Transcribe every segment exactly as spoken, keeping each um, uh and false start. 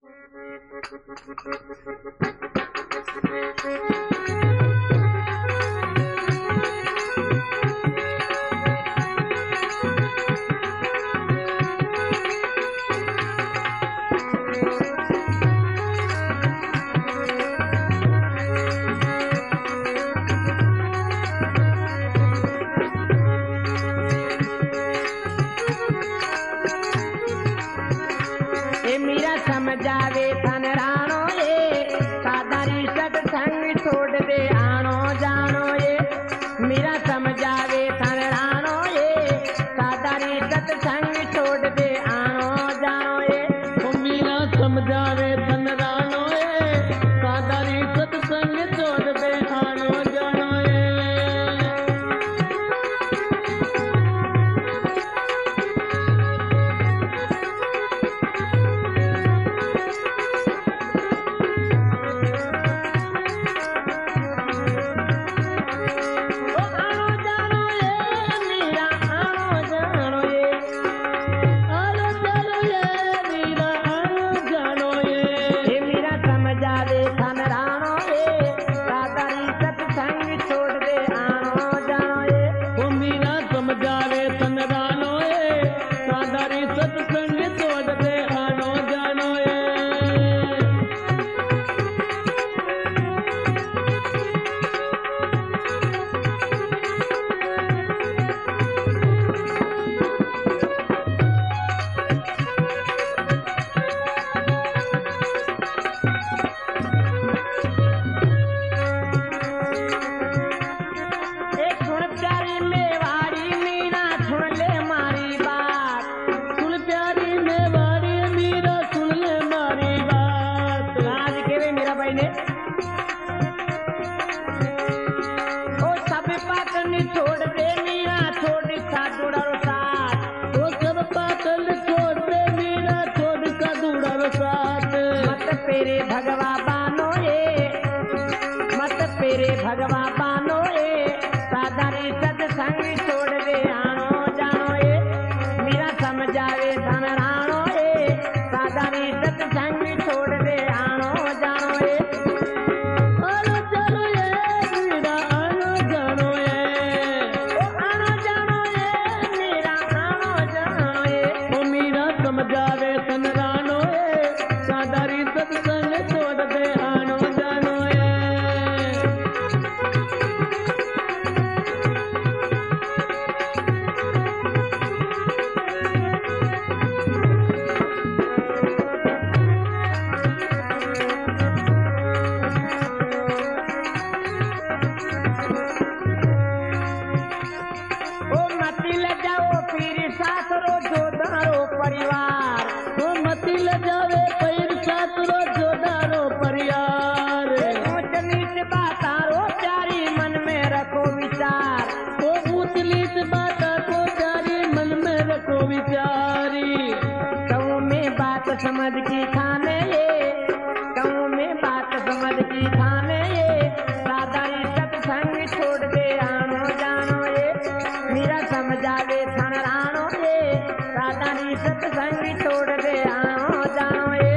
समझावे थन राणो ये साधारी सत्संग छोड़ दे आनो जानो ये मीरा समझावे थन राणो ये साधारी सत्संग छोड़ दे आनो जानो ये मीरा समझावे थन राणो ये साधारी सत्संग छोड़ दे आनो जानो ये छोड़ दे मीरा छोड़ साधुड़ा रो साथ वो सब पातल छोड़ दे मीरा छोड़ साधुड़ा रो साथ मत पेरे भगवा बानो ये मत पेरे भगवा बानो ये साधारी सत्संग छोड़ दे आनो जानो ये मीरा समझावे धन राणो ये साधारी सत्संग छोड़ दे आनो जानो ये आनो जानो ये मीरा आनो जानो ये समझावे तन राणो ये साधारी सत्संग छोड़ दे आनो जानो ये ओ मती ले जाओ फिर सासरो जोदारो परिवार ओ मती ले जावे फिर सासरो जोदारो परिवार ऊंच नीच बातारो प्यारी मन में रखो विचार ओ ऊंच नीच बाता को प्यारी मन में रखो विचारी कहूँ में बात समझ की खाने ये कहूँ में बात समझ की खाने ये साधारी सत्संग छोड़ दे आनो जानो ये मीरा समझावे थन राणो ये साधारी सत्संग छोड़ दे आनो जानो ये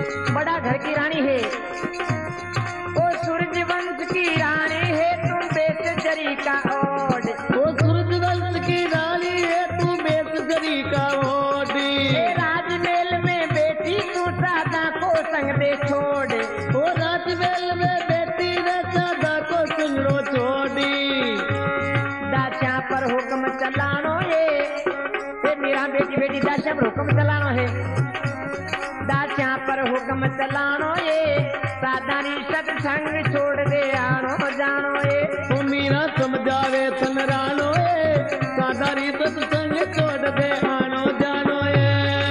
बड़ा घर की रानी है, ओ सूरज वंश की रानी है, तुम बेच जरी का ओढ़। वो सूरजवंश की रानी है, तू बेसजरी का ओढ़ी। ए राजमहल में बेटी तू सादा को संग दे छोड़। वो राजमहल में बेटी ने सादा को सुंगड़ो छोड़ी। दाचा पर हुक्म चलानो ये, ए मेरा बेटी बेटी दाचा पर हुक्म चलानो है, दाचा पर हुक्म चलानो ये, सादारी सत्संग छोड़ दे आनो जानो ये। वो मीरा समझावे तन रानो ए, सादारी सत्संग छोड़ दे आनो जानो ए।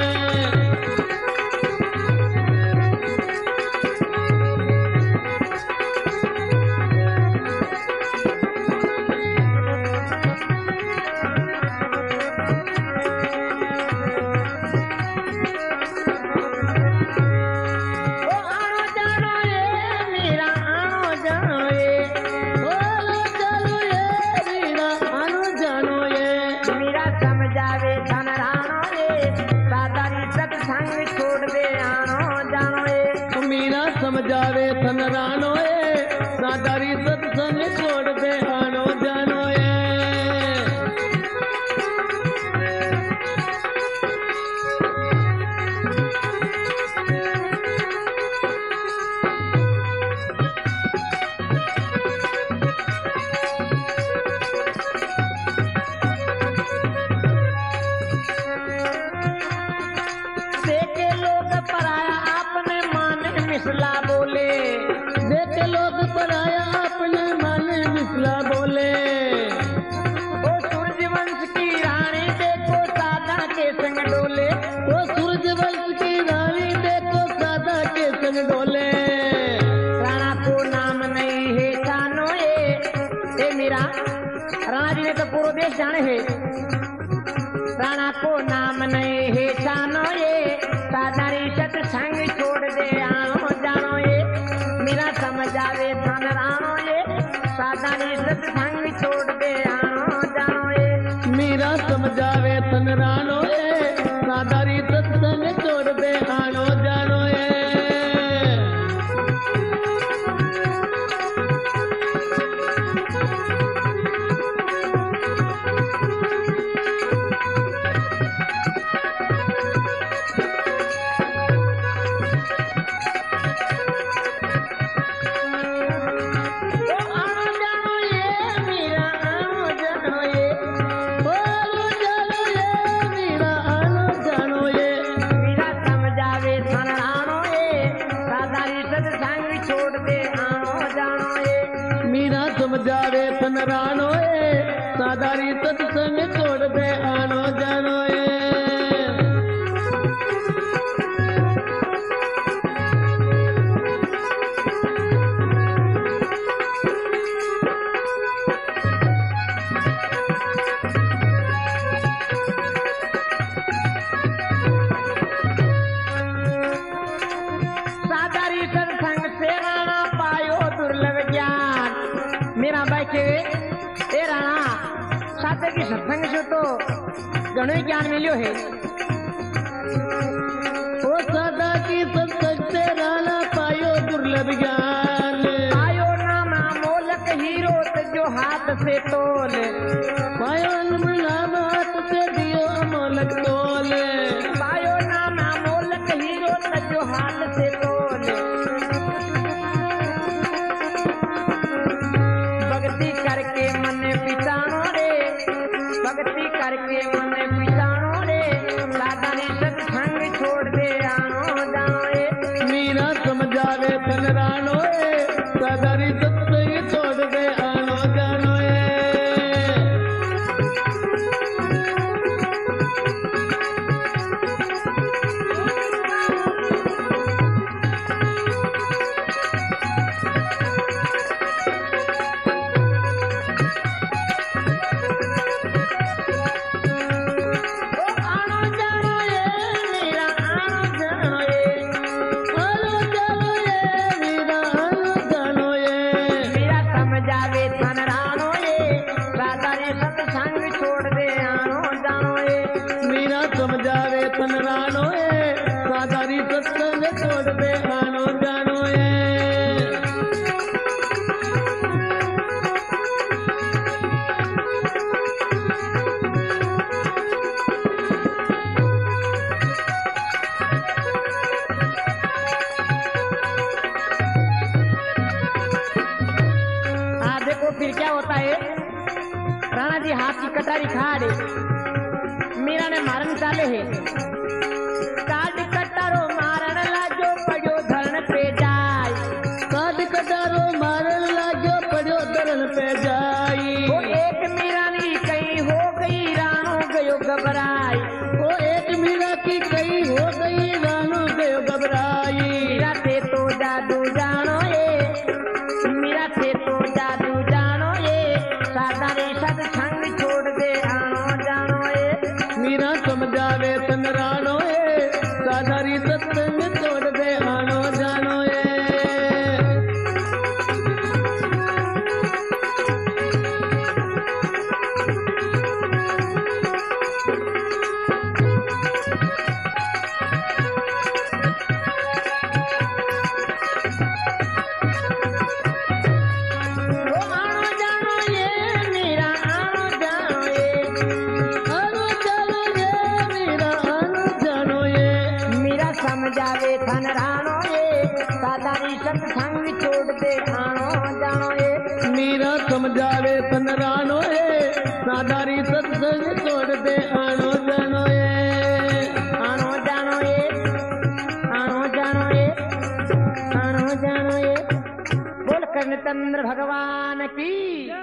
ओ आनो जानो ये, मेरा आनो जानो ये, बोलो चलो ये मीरा आनो जानो ये। मेरा समझावे धन रानो ये, सादारी सत्संग छोड़ दे आनो जानो ये। मीरा समझावे तन रानो ए, सादारी सत्संग छोड़ दे आनो जानो ए। देखे लोग पराया आपने माने मिसला बोले। देखे लोग पराया अपने मन मिसला बोले। ओ सूरजवंश की रानी देखो सादा के संग डोले। वो सूरजवंश की रानी देखो सादा के संग डोले। राणा को नाम नहीं है जानो ये, ए मीरा राणा जी ने तो पूरा देश जाने है, राणा को नाम नहीं है जानो ये, सादारी सत्संग छोड़ दे आनो जानो ये। मेरा समझावे धन रानो ये, सादारी सत्संग छोड़ दे आनो जानो ये। मीरा समझावे तन रानो ए, सादारी सत्संग छोड़ दे आनो जानो ए। ओ आनो जानो ये, मेरा आनो जानो ये, बोलो चलो ये मीरा आनो जानो ए। मेरा समझावे धन रानो ये, सादारी सत्संग छोड़ दे आनो जानो ये। मीरा समझावे तन रानो ए, सादारी सत्संग छोड़ दे आनो जानो ए। सादारी सत्संग से राणा पायो दुर्लभ ज्ञान। मेरा बैठे ए राणा सादे की सत्संग से तो घणो ही ज्ञान मिलियो है। वो सादा की सत्संग से राना पायो दुर्लभ ज्ञान। पायो नामा मोलक हीरो जो हाथ से तोल। पायो नाम हाथ से दियो अमोलक तोल। पायो नामा मोलक हीरो जो हाथ से तोल। भक्ति करके मन पिछानो रे, भक्ति करके मन पिछानो रे, सादारी सत्संग छोड़ दे आनो जानो रे। मीरा समझावे तन रानो ए, सादारी सत्संग छोड़ दे आनो जानो ए। दे आनो जानो ये हाँ देखो फिर क्या होता है। राणा जी हाथ की कटारी खाड़े मीरा ने मारन चाले है। काट कटारो मारन लाजो पड़ो धरण पे जाय। काट कटारो मारन लाजो पड़ो धरण पे जाई। वो एक मीरा नी कहीं हो गई राणो गयो घबराई। वो एक मीरा की कई हो गई रानो गयो घबराई। मीरा थे तो जादू जानो ये मीरा थे तो जादू जानो ये सादा रे सत्संग छोड़ दे आनो जानो ये। मीरा समझावे तन रानो ए साधारी सत्संग छोड़ दे आनो जानो ए वो आनो जानो ये मीरा आनो जानो ये। आनो जानो ये मीरा आनो जानो ये मीरा समझावे थन रानो ये सादारी सत्संग छोड़ दे आनो जानो ये। मीरा समझावे तन रानो ए साधारी सत्संग छोड़ दे आनो जानो ए आनो जानो ये आनो जानो ये आनो जानो ये। बोल कर्ण चंद्र भगवान की